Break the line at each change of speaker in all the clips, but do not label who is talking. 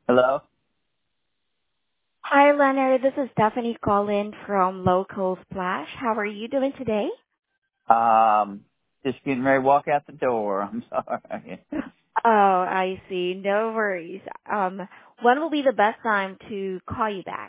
Hello?
Hi, Leonard. This is Stephanie calling from Local Splash. How are you doing today?
Just getting ready to walk out the door. I'm sorry.
Oh, I see. No worries. When will be the best time to call you back?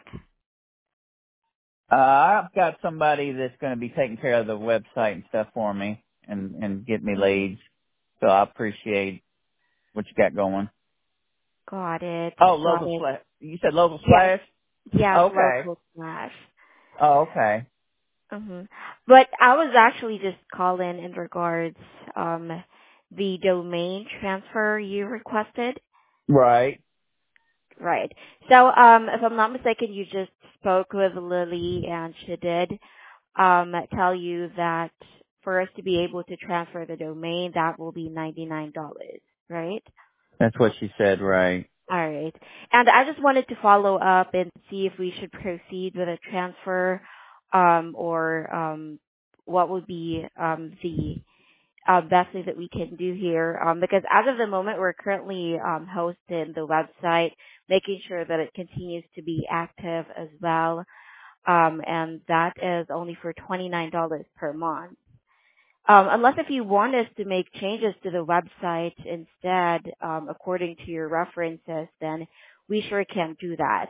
I've got somebody that's going to be taking care of the website and stuff for me and get me
Hmm.
leads. So I appreciate what you got going.
Got it.
Oh,
Got
local
it.
slash. You said local
Yes.
slash?
Yes,
Okay.
Local Splash.
Oh, okay.
Hmm. But I was actually just calling in regards the domain transfer you requested.
Right.
Right. So, if I'm not mistaken, you just spoke with Lily, and she did tell you that for us to be able to transfer the domain, that will be $99, right?
That's what she said, right.
All right. And I just wanted to follow up and see if we should proceed with a transfer, or what would be the best thing that we can do here. Because as of the moment, we're currently hosting the website, making sure that it continues to be active as well. And that is only for $29 per month. Unless if you want us to make changes to the website instead, according to your references, then we sure can do that.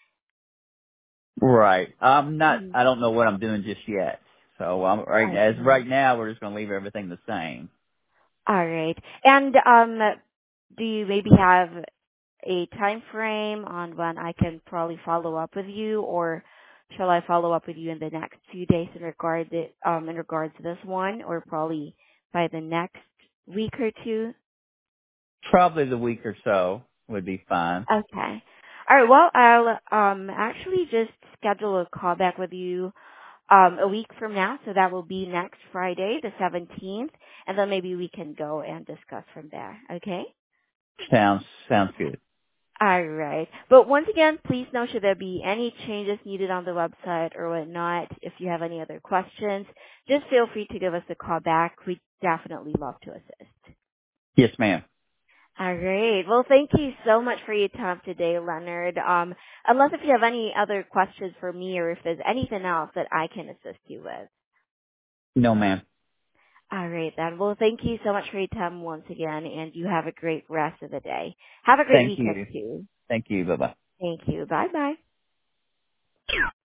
Right.
Mhm.
I don't know what I'm doing just yet. So
I
right
see.
now, we're just going to leave everything the same.
All right. And do you maybe have a time frame on when I can probably follow up with you, or shall I follow up with you in the next few days in regards to this one, or probably by the next week or two?
Probably the week or so would be fine.
Okay. All right. Well, I'll actually just schedule a call back with you a week from now, so that will be next Friday, the 17th, and then maybe we can go and discuss from there. Okay?
Sounds good.
All right. But once again, please know should there be any changes needed on the website or whatnot, if you have any other questions, just feel free to give us a call back. We definitely love to assist.
Yes, ma'am.
All right. Well, thank you so much for your time today, Leonard. Unless if you have any other questions for me or if there's anything else that I can assist you with.
No, ma'am.
All right then. Well, thank you so much for your time once again, and you have a great rest of the day. Have a great
Thank
weekend
you.
too.
Thank you. Bye bye.
Thank you. Bye bye.